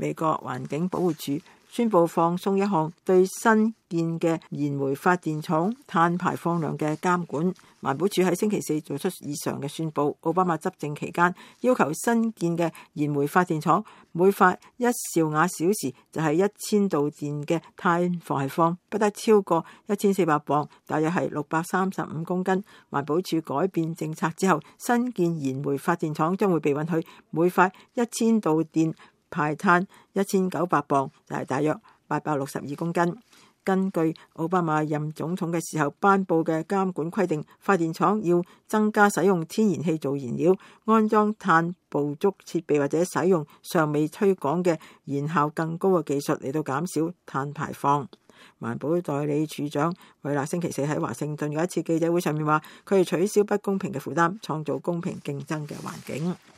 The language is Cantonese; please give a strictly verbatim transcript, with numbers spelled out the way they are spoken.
美國環境保護署宣布放鬆一項對新建嘅燃煤發電廠碳排放量嘅監管。環保署喺星期四做出以上嘅宣布。奧巴馬執政期間要求新建嘅燃煤發電廠每發一兆瓦小時就係一千度電嘅碳排放不得超過一千四百磅，大約係六百三十五公斤。環保署改變政策之後，新建燃煤發電廠將會被允許每發一千度電排碳一千九百磅，就係大約八百六十二公斤。根據奧巴馬任總統嘅時候頒布嘅監管規定，發電廠要增加使用天然氣做燃料，安裝碳捕捉設備或者使用尚未推廣嘅燃效更高嘅技術嚟到減少碳排放。環保代理處長韋納星期四喺華盛頓嘅一次記者會上面話，佢哋取消不公平嘅負擔，創造公平競爭嘅環境。